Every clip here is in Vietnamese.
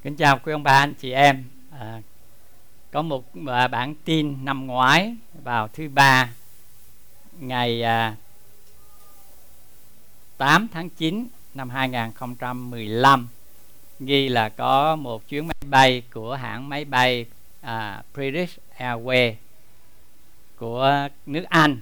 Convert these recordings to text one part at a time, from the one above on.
Kính chào quý ông bà anh chị em. Có một bản tin năm ngoái vào thứ Ba ngày 8 tháng 9 năm 2015 ghi là có một chuyến máy bay của hãng máy bay British Airways của nước Anh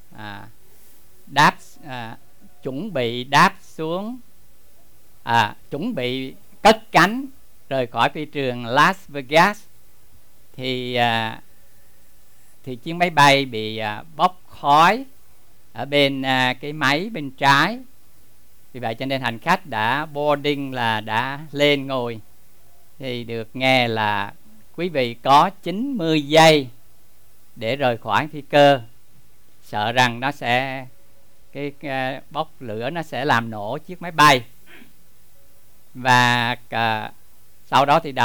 chuẩn bị đáp xuống, chuẩn bị cất cánh rời khỏi phi trường Las Vegas thì chiếc máy bay bị bốc khói ở bên cái máy bên trái. Vì vậy cho nên hành khách đã boarding, là đã lên ngồi, thì được nghe là quý vị có 90 giây để rời khỏi phi cơ, sợ rằng nó sẽ cái bốc lửa nó sẽ làm nổ chiếc máy bay. Và sau đó thì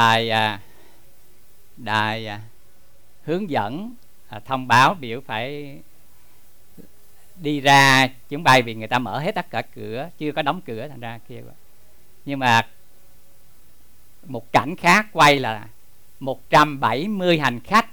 đài hướng dẫn thông báo biểu phải đi ra chuyến bay vì người ta mở hết tất cả cửa, chưa có đóng cửa, thành ra kia. Nhưng mà một cảnh khác quay là 170 hành khách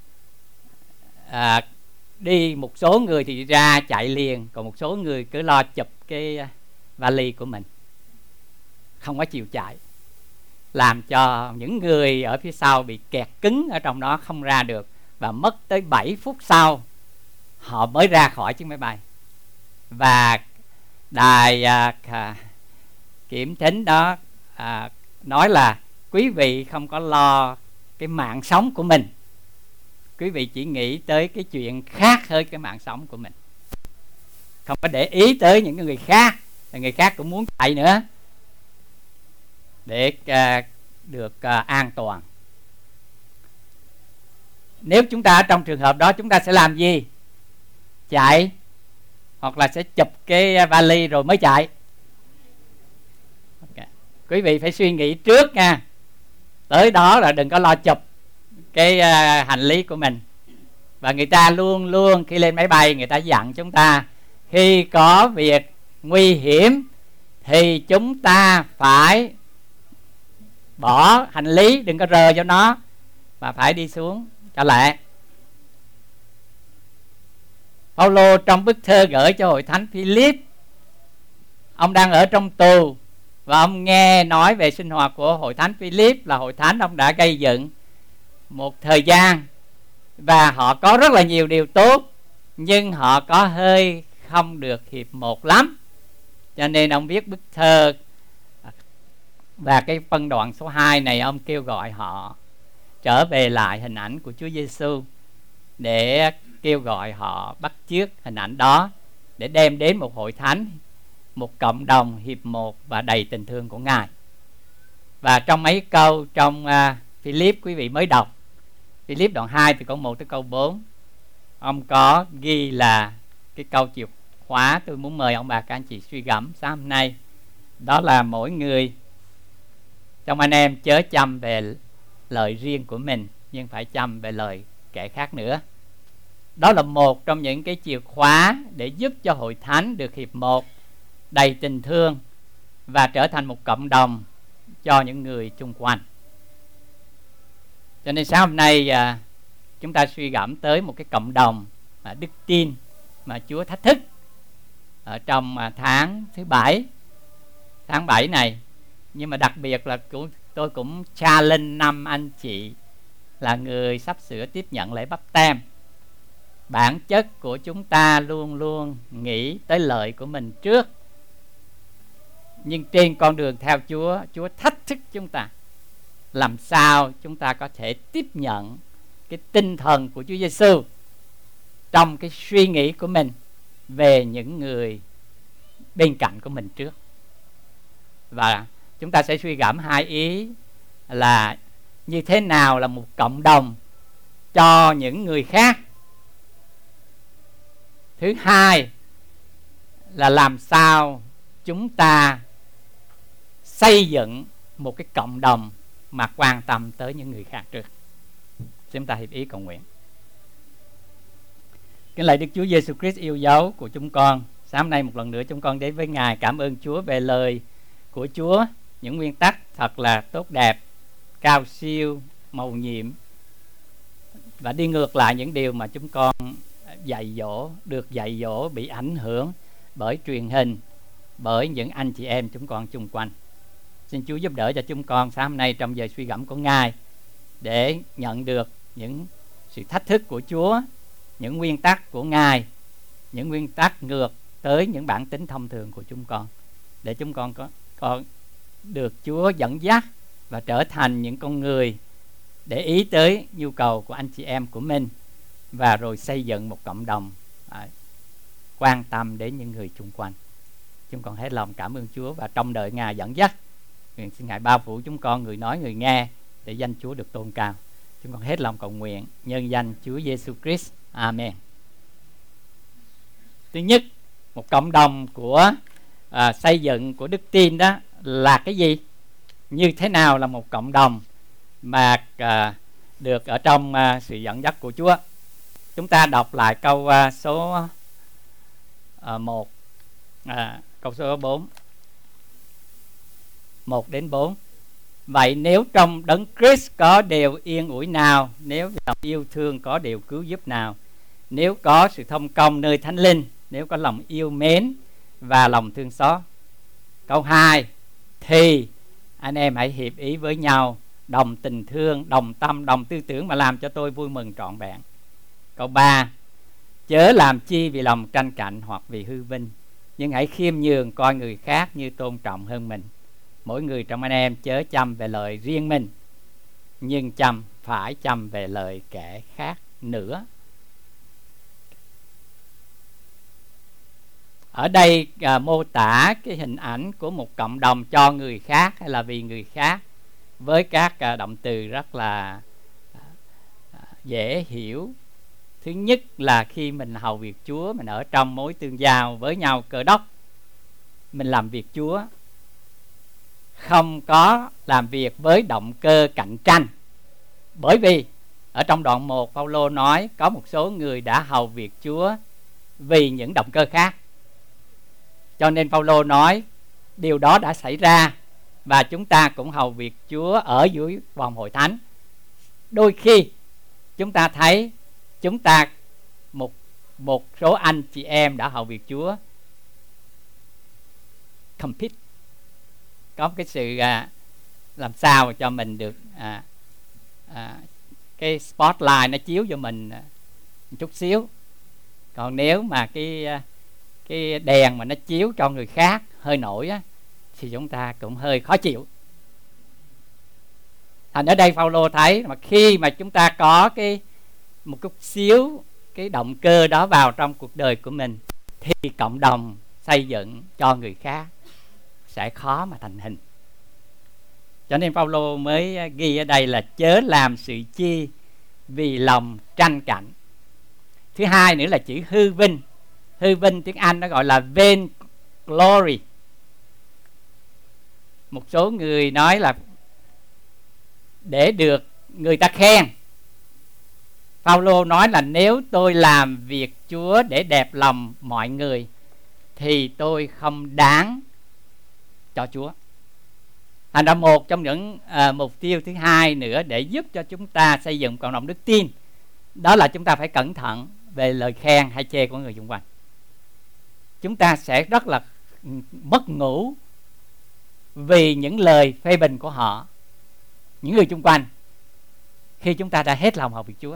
đi, một số người thì ra chạy liền, còn một số người cứ lo chụp cái vali của mình, không có chịu chạy, làm cho những người ở phía sau bị kẹt cứng ở trong đó không ra được, và mất tới 7 phút sau họ mới ra khỏi chiếc máy bay. Và đài kiểm thính đó nói là quý vị không có lo cái mạng sống của mình, quý vị chỉ nghĩ tới cái chuyện khác hơn cái mạng sống của mình, không có để ý tới những người khác, là người khác cũng muốn chạy nữa để được an toàn. Nếu chúng ta ở trong trường hợp đó, chúng ta sẽ làm gì? Chạy, hoặc là sẽ chụp cái vali rồi mới chạy? Okay. Quý vị phải suy nghĩ trước nha. Tới đó là đừng có lo chụp cái hành lý của mình. Và người ta luôn luôn khi lên máy bay, người ta dặn chúng ta khi có việc nguy hiểm thì chúng ta phải bỏ hành lý, đừng có rờ cho nó, mà phải đi xuống cho lẹ. Phaolô trong bức thơ gửi cho hội thánh Philip, ông đang ở trong tù và ông nghe nói về sinh hoạt của hội thánh Philip, là hội thánh ông đã gây dựng một thời gian và họ có rất là nhiều điều tốt, nhưng họ có hơi không được hiệp một lắm, cho nên ông viết bức thơ. Và cái phân đoạn số 2 này ông kêu gọi họ trở về lại hình ảnh của Chúa Giêsu, để kêu gọi họ bắt chước hình ảnh đó, để đem đến một hội thánh, một cộng đồng hiệp một và đầy tình thương của Ngài. Và trong mấy câu trong Philip quý vị mới đọc, Philip đoạn 2 từ câu 1 tới câu 4, ông có ghi là cái câu chìa khóa tôi muốn mời ông bà các anh chị suy gẫm sáng hôm nay. Đó là mỗi người trong anh em chớ chăm về lời riêng của mình, nhưng phải chăm về lời kẻ khác nữa. Đó là một trong những cái chìa khóa để giúp cho hội thánh được hiệp một, đầy tình thương và trở thành một cộng đồng cho những người chung quanh. Cho nên sáng hôm nay chúng ta suy gẫm tới một cái cộng đồng đức tin mà Chúa thách thức ở trong tháng thứ 7, tháng 7 này. Nhưng mà đặc biệt là tôi cũng challenge 5 anh chị là người sắp sửa tiếp nhận lễ báp têm. Bản chất của chúng ta luôn luôn nghĩ tới lợi của mình trước, nhưng trên con đường theo Chúa, Chúa thách thức chúng ta làm sao chúng ta có thể tiếp nhận cái tinh thần của Chúa Giêsu trong cái suy nghĩ của mình về những người bên cạnh của mình trước. Và chúng ta sẽ suy gẫm 2 ý là như thế nào là một cộng đồng cho những người khác. Thứ hai là làm sao chúng ta xây dựng một cái cộng đồng mà quan tâm tới những người khác trước. Chúng ta hiệp ý cầu nguyện. Kính lạy Đức Chúa Giêsu Christ yêu dấu của chúng con, sáng nay một lần nữa chúng con đến với Ngài, cảm ơn Chúa về lời của Chúa, những nguyên tắc thật là tốt đẹp cao siêu, mầu nhiệm, và đi ngược lại những điều mà chúng con được dạy dỗ, bị ảnh hưởng bởi truyền hình, bởi những anh chị em chúng con chung quanh. Xin Chúa giúp đỡ cho chúng con sáng hôm nay trong giờ suy gẫm của Ngài, để nhận được những sự thách thức của Chúa, những nguyên tắc của Ngài, những nguyên tắc ngược tới những bản tính thông thường của chúng con, để chúng con có được Chúa dẫn dắt và trở thành những con người để ý tới nhu cầu của anh chị em của mình, và rồi xây dựng một cộng đồng quan tâm đến những người chung quanh. Chúng con hết lòng cảm ơn Chúa, và trong đợi Ngài dẫn dắt, nguyện xin Ngài bao phủ chúng con, người nói người nghe, để danh Chúa được tôn cao. Chúng con hết lòng cầu nguyện nhân danh Chúa Giêsu Christ. Amen. Thứ nhất, một cộng đồng của xây dựng của đức tin đó là cái gì? Như thế nào là một cộng đồng mà được ở trong sự dẫn dắt của Chúa? Chúng ta đọc lại câu số 1, câu số 4, 1 đến 4. Vậy nếu trong đấng Christ có điều yên ủi nào, nếu lòng yêu thương có điều cứu giúp nào, nếu có sự thông công nơi Thánh Linh, nếu có lòng yêu mến và lòng thương xót. Câu 2, thì anh em hãy hiệp ý với nhau, đồng tình thương, đồng tâm, đồng tư tưởng, mà làm cho tôi vui mừng trọn vẹn. Câu 3, chớ làm chi vì lòng tranh cạnh hoặc vì hư vinh, nhưng hãy khiêm nhường, coi người khác như tôn trọng hơn mình. Mỗi người trong anh em chớ chăm về lời riêng mình, nhưng phải chăm về lời kẻ khác nữa. Ở đây mô tả cái hình ảnh của một cộng đồng cho người khác hay là vì người khác, với các động từ rất là dễ hiểu. Thứ nhất là khi mình hầu việc Chúa, mình ở trong mối tương giao với nhau Cơ Đốc, mình làm việc Chúa, không có làm việc với động cơ cạnh tranh. Bởi vì ở trong đoạn 1, Phaolô nói có một số người đã hầu việc Chúa vì những động cơ khác. Cho nên Phaolô nói điều đó đã xảy ra, và chúng ta cũng hầu việc Chúa ở dưới vòng hội thánh. Đôi khi chúng ta thấy một số anh chị em đã hầu việc Chúa compete, có cái sự làm sao cho mình được cái spotlight nó chiếu cho mình một chút xíu. Còn nếu mà cái đèn mà nó chiếu cho người khác hơi nổi á, thì chúng ta cũng hơi khó chịu. Thành ở đây Phaolô thấy mà khi mà chúng ta có một chút xíu cái động cơ đó vào trong cuộc đời của mình, thì cộng đồng xây dựng cho người khác sẽ khó mà thành hình. Cho nên Phaolô mới ghi ở đây là chớ làm sự chi vì lòng tranh cạnh. Thứ hai nữa là chữ hư vinh. Hư vinh tiếng Anh nó gọi là vain glory. Một số người nói là để được người ta khen. Phaolô nói là nếu tôi làm việc Chúa để đẹp lòng mọi người thì tôi không đáng cho Chúa. Thành ra một trong những mục tiêu thứ hai nữa để giúp cho chúng ta xây dựng cộng đồng đức tin, đó là chúng ta phải cẩn thận về lời khen hay chê của người xung quanh. Chúng ta sẽ rất là mất ngủ vì những lời phê bình của họ, những người xung quanh, khi chúng ta đã hết lòng hầu việc Chúa.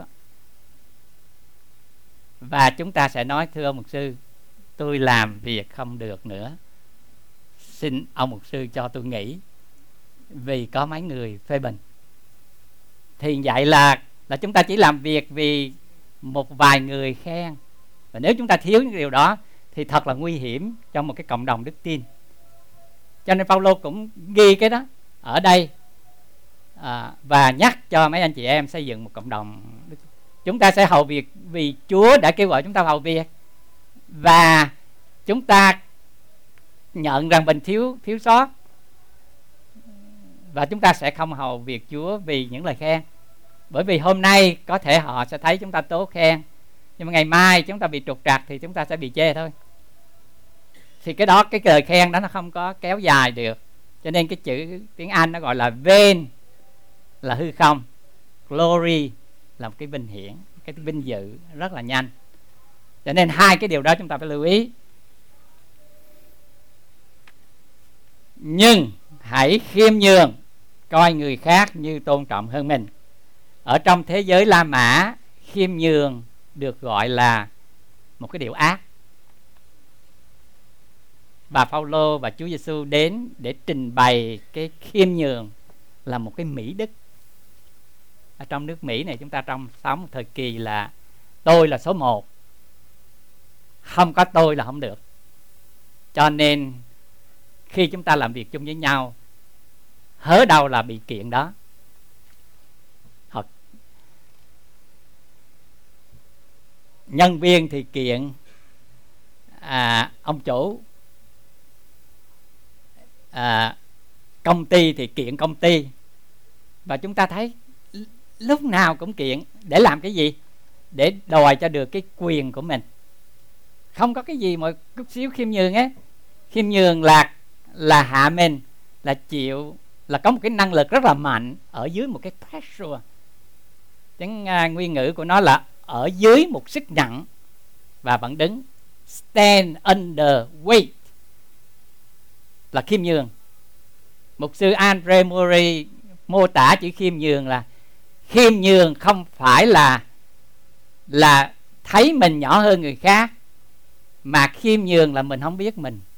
Và chúng ta sẽ nói thưa ông mục sư, tôi làm việc không được nữa, xin ông mục sư cho tôi nghỉ vì có mấy người phê bình. Thì vậy là chúng ta chỉ làm việc vì một vài người khen. Và nếu chúng ta thiếu những điều đó thì thật là nguy hiểm trong một cái cộng đồng đức tin. Cho nên Phaolô cũng ghi cái đó ở đây và nhắc cho mấy anh chị em xây dựng một cộng đồng. Chúng ta sẽ hầu việc vì Chúa đã kêu gọi chúng ta hầu việc, và chúng ta nhận rằng mình thiếu sót, và chúng ta sẽ không hầu việc Chúa vì những lời khen. Bởi vì hôm nay có thể họ sẽ thấy chúng ta tố khen, nhưng mà ngày mai chúng ta bị trục trặc thì chúng ta sẽ bị chê thôi. Thì cái lời khen đó nó không có kéo dài được. Cho nên cái chữ tiếng Anh nó gọi là vain là hư không, glory là một cái vinh hiển, cái vinh dự rất là nhanh. Cho nên hai cái điều đó chúng ta phải lưu ý. Nhưng hãy khiêm nhường, coi người khác như tôn trọng hơn mình. Ở trong thế giới La Mã, khiêm nhường được gọi là một cái điều ác. Bà Phaolô và Chúa Giêsu đến để trình bày cái khiêm nhường là một cái mỹ đức. Ở trong nước Mỹ này, chúng ta trong sống một thời kỳ là tôi là số 1, không có tôi là không được. Cho nên khi chúng ta làm việc chung với nhau, hớ đâu là bị kiện đó. Hoặc nhân viên thì kiện ông chủ, công ty thì kiện công ty. Và chúng ta thấy lúc nào cũng kiện. Để làm cái gì? Để đòi cho được cái quyền của mình. Không có cái gì mà chút xíu khiêm nhường á. Khiêm nhường là hạ mình, là chịu, là có một cái năng lực rất là mạnh ở dưới một cái pressure. Tiếng nguyên ngữ của nó là ở dưới một sức nặng và vẫn đứng. Stand under weight là khiêm nhường. Mục sư Andre Murray mô tả chữ khiêm nhường là khiêm nhường không phải là thấy mình nhỏ hơn người khác, mà khiêm nhường là mình không biết mình.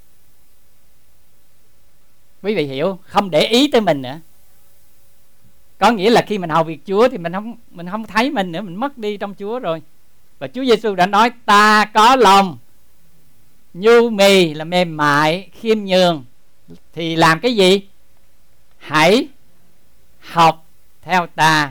Quý vị hiểu, không để ý tới mình nữa. Có nghĩa là khi mình hầu việc Chúa thì mình không thấy mình nữa, mình mất đi trong Chúa rồi. Và Chúa Giêsu đã nói ta có lòng nhu mì, là mềm mại, khiêm nhường, thì làm cái gì? Hãy học theo ta.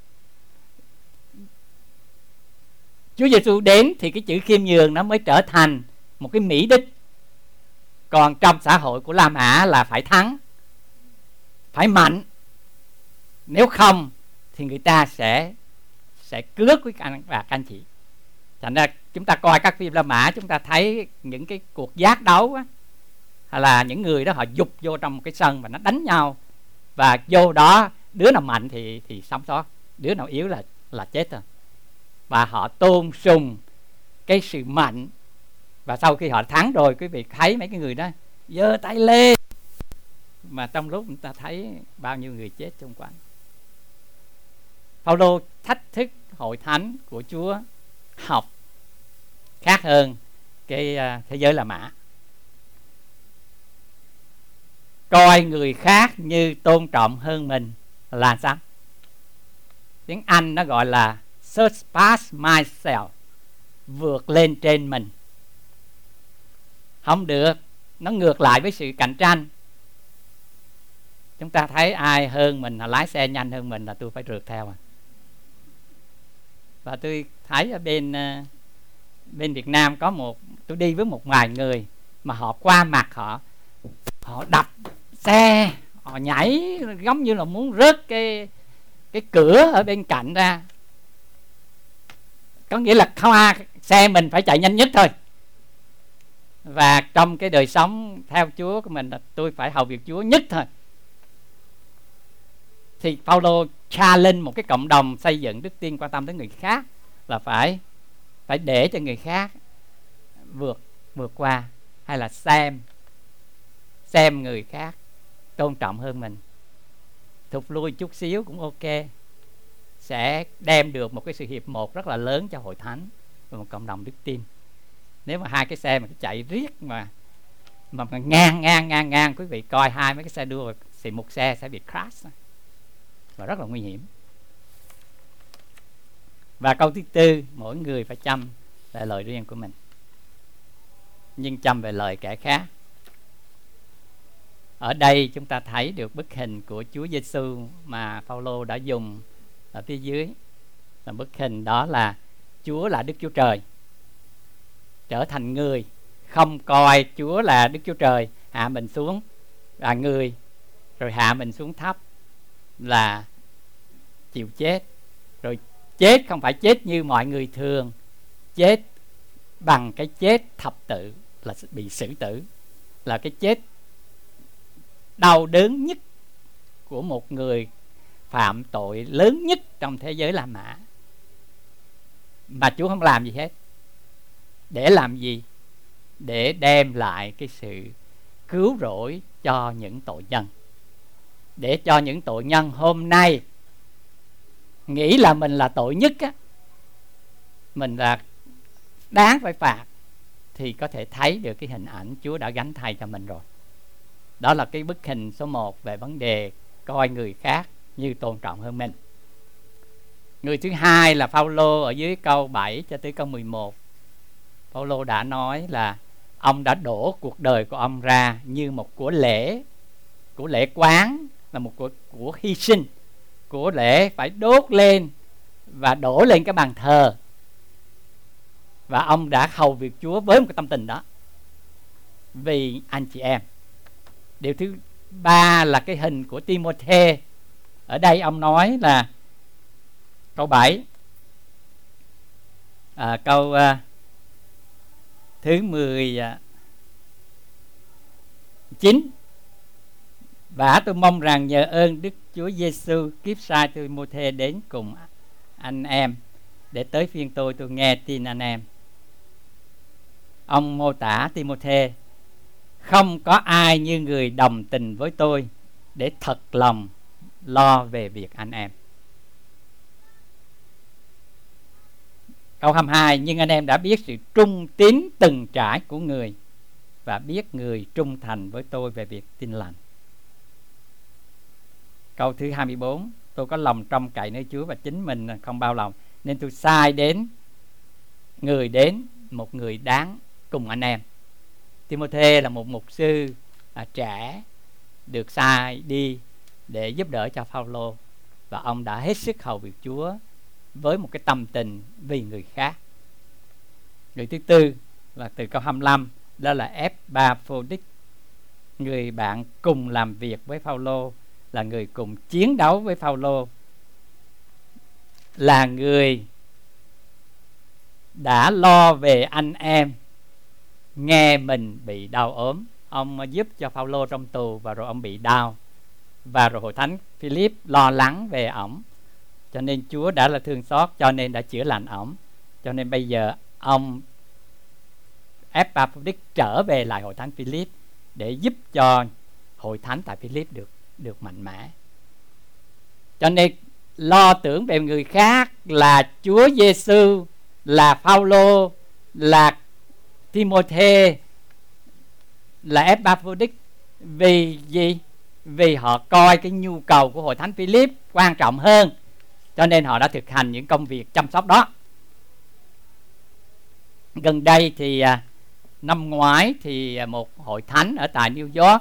Chúa Giêsu đến thì cái chữ khiêm nhường nó mới trở thành một cái mỹ đức. Còn trong xã hội của La Mã là phải thắng, phải mạnh. Nếu không thì người ta sẽ cướp với các anh chị. Thành ra chúng ta coi các phim La Mã, chúng ta thấy những cái cuộc giác đấu á, hay là những người đó họ dục vô trong một cái sân và nó đánh nhau, và vô đó đứa nào mạnh thì sống sót, đứa nào yếu là chết rồi. Và họ tôn sùng cái sự mạnh. Và sau khi họ thắng rồi, quý vị thấy mấy cái người đó giơ tay lên, mà trong lúc người ta thấy bao nhiêu người chết xung quanh. Phaolô thách thức hội thánh của Chúa học khác hơn cái thế giới La Mã. Coi người khác như tôn trọng hơn mình là sao? Tiếng Anh nó gọi là surpass myself, vượt lên trên mình. Không được, nó ngược lại với sự cạnh tranh. Chúng ta thấy ai hơn mình, là lái xe nhanh hơn mình là tôi phải rượt theo. Và tôi thấy ở bên Việt Nam có tôi đi với một vài người mà họ qua mặt họ đập xe, họ nhảy giống như là muốn rớt cái cửa ở bên cạnh ra. Có nghĩa là không xe mình phải chạy nhanh nhất thôi. Và trong cái đời sống theo Chúa của mình là tôi phải hầu việc Chúa nhất thôi. Thì Phaolô challenge một cái cộng đồng xây dựng đức tin quan tâm đến người khác là phải để cho người khác vượt qua, hay là xem người khác tôn trọng hơn mình, thụt lui chút xíu cũng ok, sẽ đem được một cái sự hiệp một rất là lớn cho hội thánh và một cộng đồng đức tin. Nếu mà hai cái xe mà chạy riết mà ngang, quý vị coi hai mấy cái xe đua thì một xe sẽ bị crash và rất là nguy hiểm. Và câu thứ tư, mỗi người phải chăm về lời riêng của mình, nhưng chăm về lời kẻ khác. Ở đây chúng ta thấy được bức hình của Chúa Giêsu mà Phaolô đã dùng ở phía dưới. Là bức hình đó là Chúa là Đức Chúa Trời trở thành người, không coi Chúa là Đức Chúa Trời hạ mình xuống là người, rồi hạ mình xuống thấp là chịu chết. Rồi chết không phải chết như mọi người thường, chết bằng cái chết thập tự, là bị xử tử, là cái chết đau đớn nhất của một người phạm tội lớn nhất trong thế giới La Mã, mà Chúa không làm gì hết. Để làm gì? Để đem lại cái sự cứu rỗi cho những tội nhân, để cho những tội nhân hôm nay nghĩ là mình là tội nhất á, mình là đáng phải phạt, thì có thể thấy được cái hình ảnh Chúa đã gánh thay cho mình rồi. Đó là cái bức hình số 1 về vấn đề coi người khác như tôn trọng hơn mình. Người thứ hai là Phaolô ở dưới câu 7 cho tới câu 11. Phaolô đã nói là ông đã đổ cuộc đời của ông ra như một của lễ quán, là một của hy sinh, của lễ phải đốt lên và đổ lên cái bàn thờ. Và ông đã hầu việc Chúa với một cái tâm tình đó vì anh chị em. Điều thứ ba là cái hình của Timôthê. Ở đây ông nói là câu 7, câu thứ 19: và tôi mong rằng nhờ ơn Đức Chúa Giêsu kiếp sai Timôthê đến cùng anh em, để tới phiên tôi nghe tin anh em. Ông mô tả Timôthê: không có ai như người đồng tình với tôi để thật lòng lo về việc anh em. Câu 22: nhưng anh em đã biết sự trung tín từng trải của người, và biết người trung thành với tôi về việc tin lành. Câu thứ 24: tôi có lòng trông cậy nơi Chúa và chính mình không bao lòng, nên tôi sai đến một người đáng cùng anh em. Timôthê là một mục sư trẻ được sai đi để giúp đỡ cho Phaolô, và ông đã hết sức hầu việc Chúa với một cái tâm tình vì người khác. Người thứ tư là từ câu 25, đó là Epaphroditus, người bạn cùng làm việc với Phaolô, là người cùng chiến đấu với Phaolô, là người đã lo về anh em nghe mình bị đau ốm. Ông giúp cho Phaolô trong tù, và rồi ông bị đau, và rồi hội thánh Philip lo lắng về ổng, cho nên Chúa đã là thương xót, cho nên đã chữa lành ổng. Cho nên bây giờ ông Epaphroditus trở về lại hội thánh Philip để giúp cho hội thánh tại Philip được mạnh mẽ. Cho nên lo tưởng về người khác là Chúa Giêsu, là Phaolô, là Timôthê, là Epaphroditus. Vì gì? Vì họ coi cái nhu cầu của hội thánh Philip quan trọng hơn, cho nên họ đã thực hành những công việc chăm sóc đó. Gần đây thì năm ngoái thì một hội thánh ở tại New York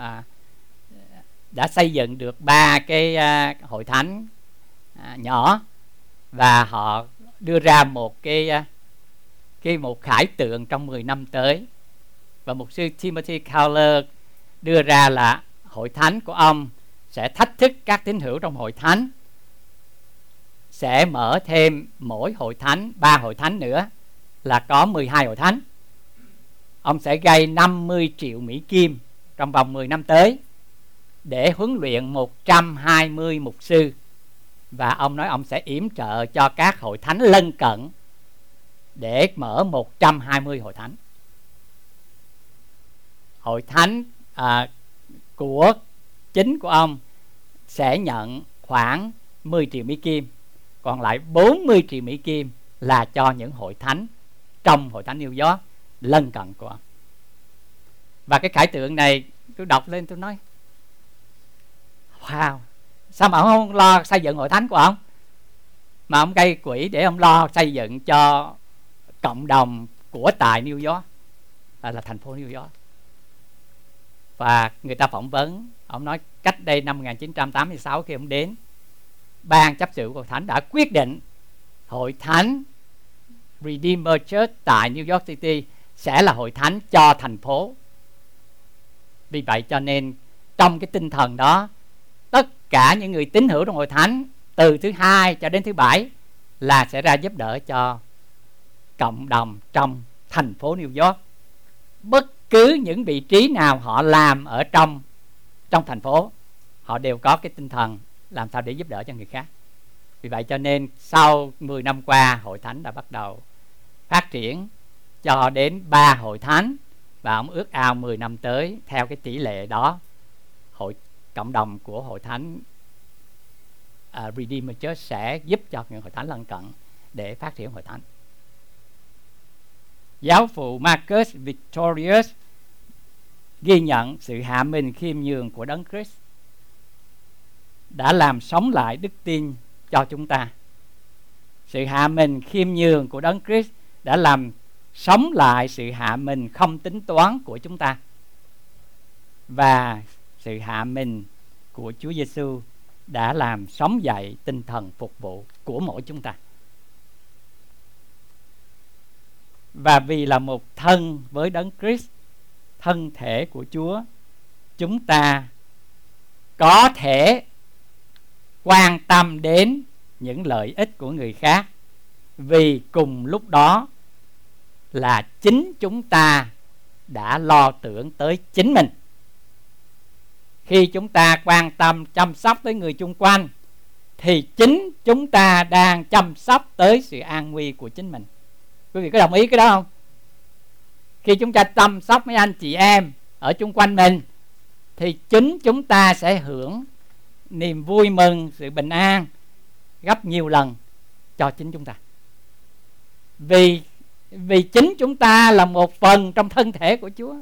đã xây dựng được 3 cái hội thánh nhỏ, và họ đưa ra một một khải tượng trong 10 năm tới. Và mục sư Timothy Keller đưa ra là hội thánh của ông sẽ thách thức các tín hữu trong hội thánh, sẽ mở thêm mỗi hội thánh 3 hội thánh nữa, là có 12 hội thánh. Ông sẽ gây 50 triệu Mỹ Kim trong vòng 10 năm tới để huấn luyện 120 mục sư. Và ông nói ông sẽ yểm trợ cho các hội thánh lân cận để mở 120 hội thánh. Hội thánh của chính của ông sẽ nhận khoảng 10 triệu Mỹ Kim, còn lại 40 triệu Mỹ Kim là cho những hội thánh trong hội thánh New York lân cận của ông. Và cái khải tượng này tôi đọc lên tôi nói wow, sao mà ông không lo xây dựng hội thánh của ông, mà ông gây quỹ để ông lo xây dựng cho cộng đồng của tại New York, là thành phố New York. Và người ta phỏng vấn, ông nói cách đây năm 1986 khi ông đến, ban chấp sự của hội thánh đã quyết định hội thánh Redeemer Church tại New York City sẽ là hội thánh cho thành phố. Vì vậy cho nên trong cái tinh thần đó, tất cả những người tín hữu trong hội thánh từ thứ Hai cho đến thứ Bảy là sẽ ra giúp đỡ cho cộng đồng trong thành phố New York. Bất cứ những vị trí nào họ làm ở trong thành phố, họ đều có cái tinh thần làm sao để giúp đỡ cho người khác. Vì vậy cho nên sau 10 năm qua, hội thánh đã bắt đầu phát triển cho đến 3 hội thánh, và ông ước ao 10 năm tới theo cái tỷ lệ đó, cộng đồng của hội thánh Redeemer Church sẽ giúp cho những hội thánh lân cận để phát triển hội thánh. Giáo phụ Marcus Victorius ghi nhận sự hạ mình khiêm nhường của Đấng Christ đã làm sống lại đức tin cho chúng ta. Sự hạ mình khiêm nhường của Đấng Christ đã làm sống lại sự hạ mình không tính toán của chúng ta, và sự hạ mình của Chúa Giêsu đã làm sống dậy tinh thần phục vụ của mỗi chúng ta. Và vì là một thân với Đấng Christ, thân thể của Chúa, chúng ta có thể quan tâm đến những lợi ích của người khác, vì cùng lúc đó là chính chúng ta đã lo tưởng tới chính mình. Khi chúng ta quan tâm chăm sóc tới người chung quanh, thì chính chúng ta đang chăm sóc tới sự an nguy của chính mình. Quý vị có đồng ý cái đó không? Khi chúng ta chăm sóc mấy anh chị em ở chung quanh mình, thì chính chúng ta sẽ hưởng niềm vui mừng, sự bình an gấp nhiều lần cho chính chúng ta. Vì chính chúng ta là một phần trong thân thể của Chúa.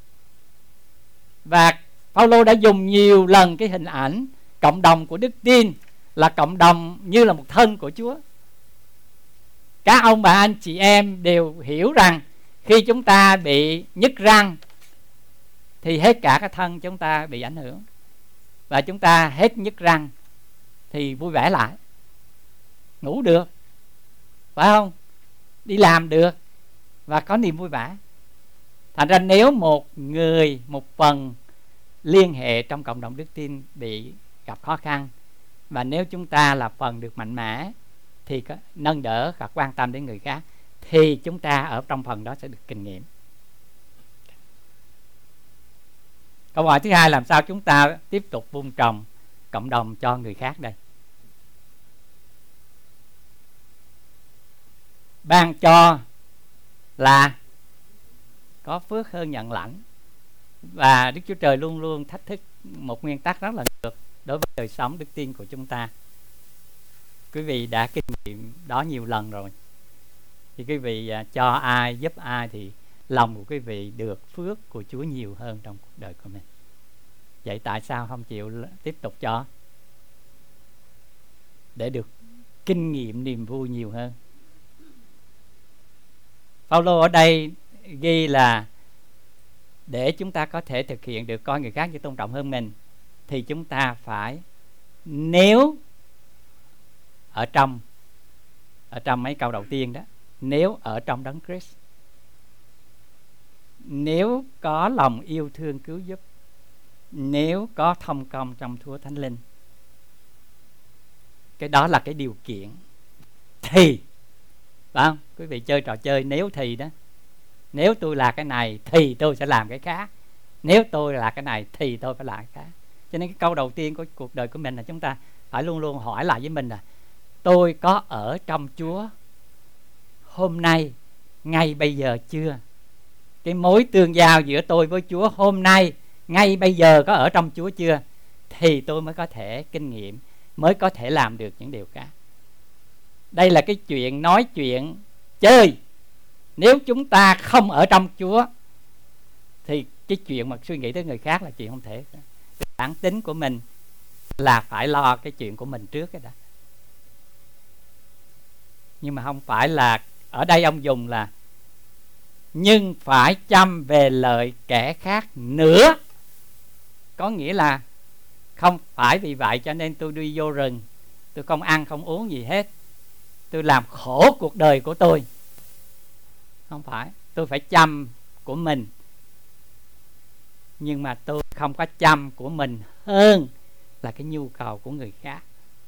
Và Phaolô đã dùng nhiều lần cái hình ảnh cộng đồng của đức tin là cộng đồng như là một thân của Chúa. Các ông bà anh chị em đều hiểu rằng khi chúng ta bị nhức răng thì hết cả cái thân chúng ta bị ảnh hưởng, và chúng ta hết nhức răng thì vui vẻ lại, ngủ được, phải không? Đi làm được và có niềm vui vẻ. Thành ra nếu một người, một phần liên hệ trong cộng đồng đức tin bị gặp khó khăn, và nếu chúng ta là phần được mạnh mẽ thì có nâng đỡ và quan tâm đến người khác, thì chúng ta ở trong phần đó sẽ được kinh nghiệm. Câu hỏi thứ hai, làm sao chúng ta tiếp tục vun trồng cộng đồng cho người khác đây? Ban cho là có phước hơn nhận lãnh, và Đức Chúa Trời luôn luôn thách thức một nguyên tắc rất là ngược đối với đời sống đức tin của chúng ta. Quý vị đã kinh nghiệm đó nhiều lần rồi. Thì quý vị cho ai, giúp ai thì lòng của quý vị được phước của Chúa nhiều hơn trong cuộc đời của mình. Vậy tại sao không chịu tiếp tục cho, để được kinh nghiệm niềm vui nhiều hơn? Phaolô ở đây ghi là để chúng ta có thể thực hiện được coi người khác như tôn trọng hơn mình, thì chúng ta phải, nếu ở trong mấy câu đầu tiên đó, nếu ở trong Đấng Christ, nếu có lòng yêu thương cứu giúp, nếu có thông công trong Chúa Thánh Linh, cái đó là cái điều kiện. Thì phải không? Quý vị chơi trò chơi nếu thì đó. Nếu tôi là cái này thì tôi sẽ làm cái khác, nếu tôi là cái này thì tôi phải làm cái khác. Cho nên cái câu đầu tiên của cuộc đời của mình là chúng ta phải luôn luôn hỏi lại với mình là tôi có ở trong Chúa hôm nay, ngay bây giờ chưa? Cái mối tương giao giữa tôi với Chúa hôm nay, ngay bây giờ có ở trong Chúa chưa? Thì tôi mới có thể kinh nghiệm, mới có thể làm được những điều khác. Đây là cái chuyện nói chuyện chơi. Nếu chúng ta không ở trong Chúa thì cái chuyện mà suy nghĩ tới người khác là chuyện không thể. Bản tính của mình là phải lo cái chuyện của mình trước cái đã. Nhưng mà không phải là, ở đây ông dùng là nhưng phải chăm về lợi kẻ khác nữa. Có nghĩa là không phải vì vậy cho nên tôi đi vô rừng, tôi không ăn không uống gì hết, tôi làm khổ cuộc đời của tôi. Không phải, tôi phải chăm của mình, nhưng mà tôi không có chăm của mình hơn là cái nhu cầu của người khác.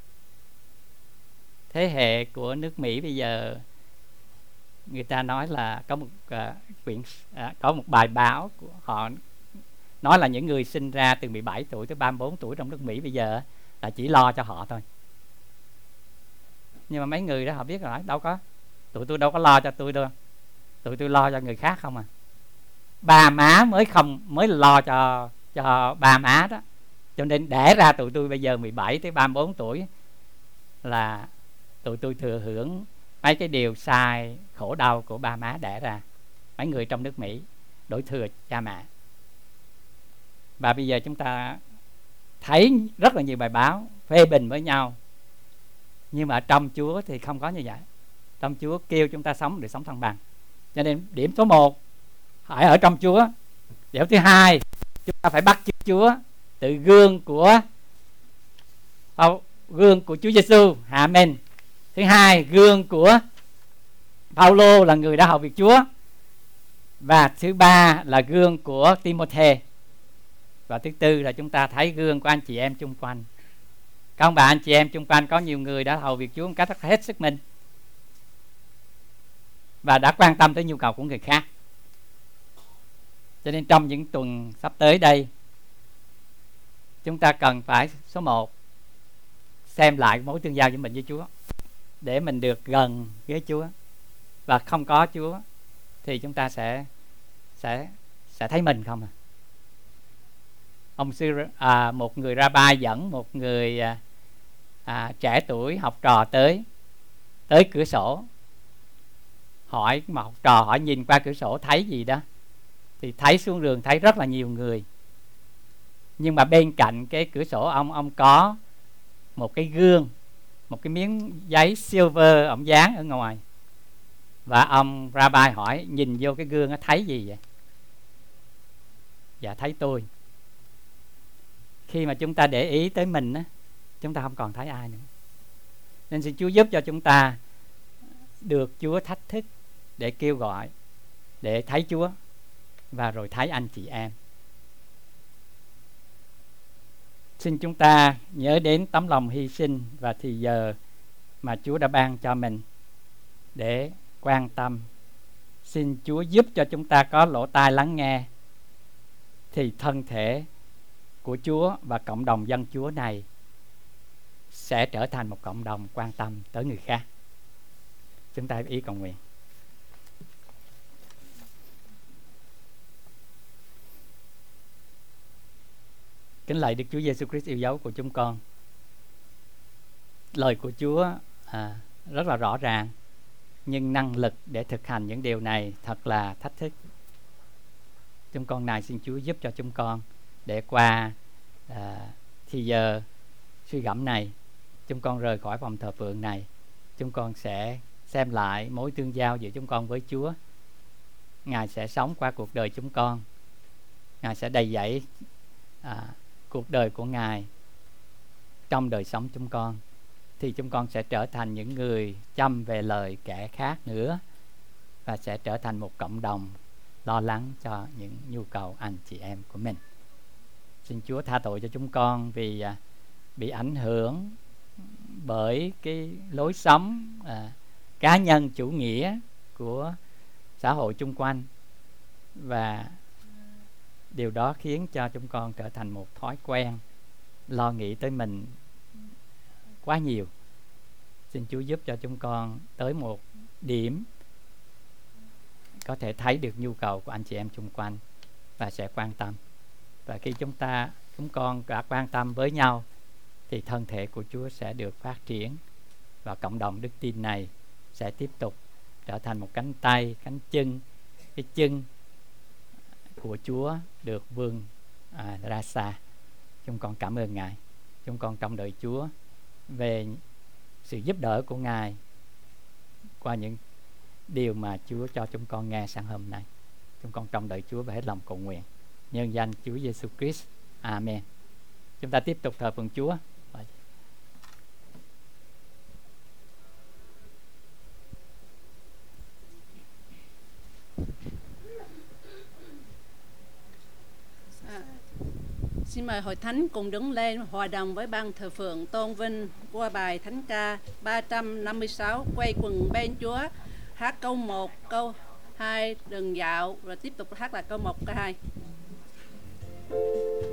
Thế hệ của nước Mỹ bây giờ, người ta nói là có một có một bài báo của họ nói là những người sinh ra từ 17 tuổi tới 34 tuổi trong nước Mỹ bây giờ là chỉ lo cho họ thôi. Nhưng mà mấy người đó họ biết rồi, đâu có, tụi tôi đâu có lo cho tôi đâu, tụi tôi lo cho người khác không à. Ba má mới lo cho ba má đó. Cho nên đẻ ra tụi tôi bây giờ 17 tới 34 tuổi là tụi tôi thừa hưởng mấy cái điều sai khổ đau của ba má đẻ ra. Mấy người trong nước Mỹ đổi thừa cha mẹ. Và bây giờ chúng ta thấy rất là nhiều bài báo phê bình với nhau, nhưng mà trong Chúa thì không có như vậy. Trong Chúa kêu chúng ta sống để sống thăng bằng. Cho nên điểm số 1, hãy ở trong Chúa. Điểm thứ 2, chúng ta phải bắt chước Chúa từ gương của Chúa Giêsu. Amen. Thứ 2, gương của Phaolô là người đã học việc Chúa. Và thứ 3 là gương của Timôthê. Và thứ 4 là chúng ta thấy gương của anh chị em chung quanh. Các ông bà anh chị em chung quanh có nhiều người đã hầu việc Chúa một cách rất hết sức mình, và đã quan tâm tới nhu cầu của người khác. Cho nên trong những tuần sắp tới đây, chúng ta cần phải số 1 xem lại mối tương giao của mình với Chúa, để mình được gần với Chúa. Và không có Chúa thì chúng ta sẽ thấy mình không à. Một người rabbi dẫn một người trẻ tuổi học trò tới cửa sổ, hỏi mà học trò hỏi nhìn qua cửa sổ thấy gì đó, thì thấy xuống đường thấy rất là nhiều người, nhưng mà bên cạnh cái cửa sổ ông có một cái gương, một cái miếng giấy silver ông dán ở ngoài. Và ông rabbi hỏi nhìn vô cái gương nó thấy gì vậy? Dạ thấy tôi. Khi mà chúng ta để ý tới mình á, chúng ta không còn thấy ai nữa. Nên xin Chúa giúp cho chúng ta được Chúa thách thức để kêu gọi, để thấy Chúa và rồi thấy anh chị em. Xin chúng ta nhớ đến tấm lòng hy sinh và thì giờ mà Chúa đã ban cho mình để quan tâm. Xin Chúa giúp cho chúng ta có lỗ tai lắng nghe, thì thân thể của Chúa và cộng đồng dân Chúa này sẽ trở thành một cộng đồng quan tâm tới người khác. Chúng ta ý cầu nguyện. Kính lạy Đức Chúa Giêsu Christ yêu dấu của chúng con. Lời của Chúa rất là rõ ràng, nhưng năng lực để thực hành những điều này thật là thách thức. Chúng con này xin Chúa giúp cho chúng con để qua thì giờ suy gẫm này, chúng con rời khỏi phòng thờ phượng này, chúng con sẽ xem lại mối tương giao giữa chúng con với Chúa. Ngài sẽ sống qua cuộc đời chúng con, Ngài sẽ đầy dẫy cuộc đời của Ngài trong đời sống chúng con, thì chúng con sẽ trở thành những người chăm về lời kẻ khác nữa, và sẽ trở thành một cộng đồng lo lắng cho những nhu cầu anh chị em của mình. Xin Chúa tha tội cho chúng con vì bị ảnh hưởng bởi cái lối sống cá nhân chủ nghĩa của xã hội chung quanh, và điều đó khiến cho chúng con trở thành một thói quen lo nghĩ tới mình quá nhiều. Xin Chúa giúp cho chúng con tới một điểm có thể thấy được nhu cầu của anh chị em chung quanh và sẽ quan tâm. Và khi chúng con đã quan tâm với nhau, thì thân thể của Chúa sẽ được phát triển, và cộng đồng đức tin này sẽ tiếp tục trở thành một cánh tay, cánh chân, cái chân của Chúa được vươn ra xa. Chúng con cảm ơn Ngài. Chúng con trông đợi Chúa về sự giúp đỡ của Ngài qua những điều mà Chúa cho chúng con nghe sáng hôm nay. Chúng con trông đợi Chúa và hết lòng cầu nguyện nhân danh Chúa Giêsu Christ. Amen. Chúng ta tiếp tục thờ phượng Chúa. Xin mời hội thánh cùng đứng lên hòa đồng với ban thờ phượng tôn vinh qua bài thánh ca 356 quay quần bên Chúa, hát câu 1, câu 2 đừng dạo, rồi tiếp tục hát lại câu 1, câu 2.